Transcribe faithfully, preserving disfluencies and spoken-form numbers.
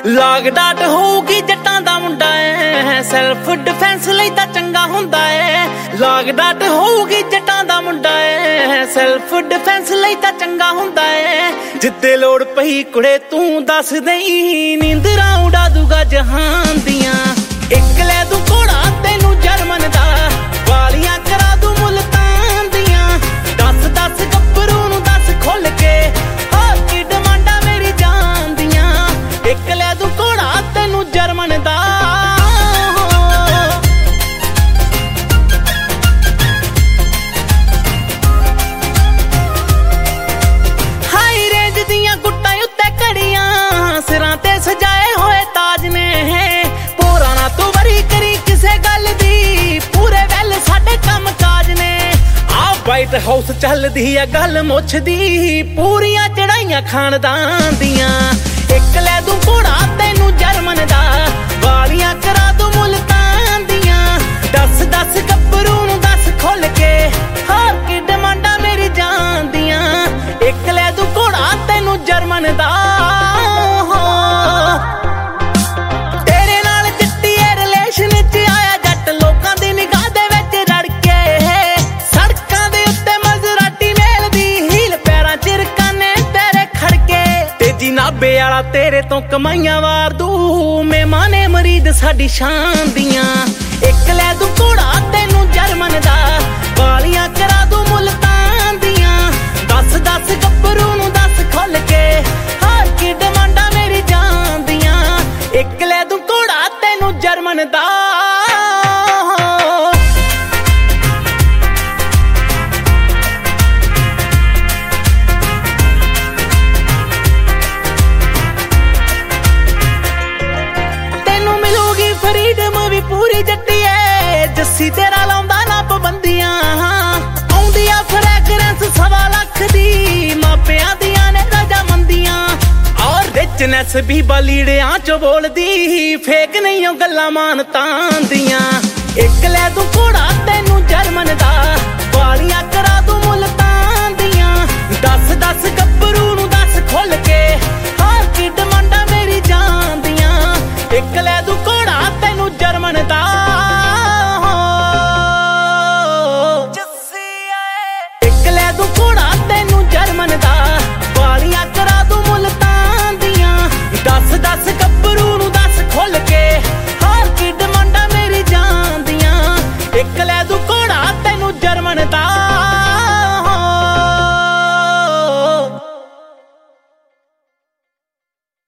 ਲਾਗ ਡਾਟ ਹੋਊਗੀ ਜੱਟਾਂ ਦਾ ਮੁੰਡਾ ਐ, ਸੈਲਫ ਡਿਫੈਂਸ ਲਈ ਤਾਂ ਚੰਗਾ ਹੁੰਦਾ ਐ। ਲਾਗ ਡਾਟ ਹੋਊਗੀ ਜੱਟਾਂ ਦਾ ਮੁੰਡਾ ਐ, ਸੈਲਫ ਡਿਫੈਂਸ ਲਈ ਤਾਂ ਚੰਗਾ ਹੁੰਦਾ ਐ। ਜਿੱਦੇ ਲੋੜ ਪਈ ਕੁੜੇ ਤੂੰ ਦੱਸ ਦੇਈਂ, ਨੀਂਦਰਾਂ ਉਡਾ ਦੂਗਾ ਜਹਾਨ ਦੀਆਂ। ਇੱਕ ਲੈ ਦੂ ਘੋੜਾ ਤੈਨੂੰ ਜਰਮਨ ਦਾ, ਵਾਲੀਆਂ ਕਰਾ ਦੂ ਮੁਲਤਾਨ ਦੀਆਂ। ਦੱਸ ਦੱਸ ਗੱਭਰੂ ਨੂੰ ਦੱਸ ਖੁੱਲ ਕੇ, ਹੋਰ ਕੀ ਡਿਮਾਂਡਾਂ ਮੇਰੀ ਜਾਨ ਦੀਆਂ। ਇੱਕ ਲੈ ਦੂ ਘੋੜਾ ਤੈਨੂੰ ਜਰਮਨ ਦਾ। ਹਾਈ ਰੇਂਜ ਦੀਆਂ ਗੁੱਟਾਂ ਉੱਤੇ ਘੜੀਆਂ, ਸਿਰਾਂ ਤੇ ਸਜਾਏ ਹੋਏ ਤਾਜ ਨੇ। ਪੋਰਾ ਨਾ ਤੂੰ ਵਰੀ ਕਰੀ ਕਿਸੇ ਗੱਲ ਦੀ, ਪੂਰੇ ਵੈਲ ਸਾਡੇ ਕੰਮ ਕਾਜ ਨੇ। ਆ ਵਾਈਟ ਹਾਊਸ ਚੱਲਦੀ ਆ ਗੱਲ ਮੁੱਛ ਦੀ, ਪੂਰੀਆਂ ਚੜਾਈਆਂ ਖਾਨਦਾਨ ਦੀਆਂ। ਇੱਕ ਲੈ ਦੂ ਘੋੜਾ ਤੈਨੂੰ ਜਰਮਨ ਦਾ, ਵਾਲੀਆਂ ਕਰਾ ਦੂ ਮੁਲਤਾਨ ਦੀਆਂ। ਦੱਸ ਦੱਸ ਗੱਭਰੂ ਨੂੰ ਦੱਸ ਖੁੱਲ ਕੇ, ਹੋਰ ਕੀ ਡਿਮਾਂਡਾਂ ਮੇਰੀ ਜਾਨ ਦੀਆਂ। ਇੱਕ ਲੈ ਦੂ ਘੋੜਾ ਤੈਨੂੰ ਜਰਮਨ ਦਾ। ਤੇਰੇ ਨਾਲ ਚਿੱਟੀ ਏ ਰਿਲੇਸ਼ਨ ਚ ਆਇਆ ਜੱਟ, ਲੋਕਾਂ ਦੀ ਨਿਗਾਹ ਦੇ ਵਿੱਚ ਰੜ ਕੇ। ਸੜਕਾਂ ਦੇ ਉੱਤੇ ਮਜ਼ਰਾਟੀ ਮੇਲਦੀ, ਹੀਲ ਪੈਰਾਂ ਚ ਰਕਾਨੇ ਤੇਰੇ ਖੜਕੇ। ਤੇਜੀ ਨਾਭੇ ਵਾਲਾ ਤੇਰੇ ਤੋਂ ਕਮਾਈਆਂ ਵਾਰ ਦੂ, ਮਹਿਮਾਨੇ ਮਰੀਦ ਸਾਡੀ ਸ਼ਾਨ ਦੀਆਂ। ਇੱਕ ਲੈ ਦੂ ਘੋੜਾ ਤੈਨੂੰ ਜਰਮਨ ਦਾ, ਵਾਲੀਆਂ ਕਰਾ ਦੂ ਮੁਲਤਾਨ ਦੀਆਂ। ਦੱਸ ਦੱਸ ਗੱਭਰੂ ਨੂੰ ਦੱਸ ਖੁੱਲ ਕੇ, ਹੋਰ ਕੀ ਡਿਮਾਂਡਾਂ ਮੇਰੀ ਜਾਨ ਦੀਆਂ। ਇੱਕ ਲੈ ਦੂ ਘੋੜਾ ਤੈਨੂੰ ਜਰਮਨ ਦਾ। ਤੈਨੂੰ ਮਿਲੂਗੀ ਫਰੀਡਮ ਵੀ ਪੂਰੀ ਜੱਟੀਏ, ਜੱਸੀ ਤੇਰਾ ਲਾਉਂਦਾ ਨਾ ਪਾਬੰਦੀਆਂ। ਆਉਂਦੀ ਆ ਫਰੈਗਰੈਂਸ ਸਵਾ ਲੱਖ ਦੀ, ਮਾਪਿਆਂ ਦੀਆਂ ਨੇ ਰਜਾਮੰਦੀਆਂ। ਔਰ ਰਿਚਨੈਸ ਵੀ ਬਲੀੜਿਆਂ ਚੋਂ ਬੋਲਦੀ, ਫੇਕ ਨਹੀਂ ਉਹ ਗੱਲਾਂ ਮਾਨਤਾਂ ਦੀਆਂ। ਇੱਕ ਲੈ ਦੂ ਘੋੜਾ ਤੈਨੂੰ ਜਰਮਨ ਦਾ,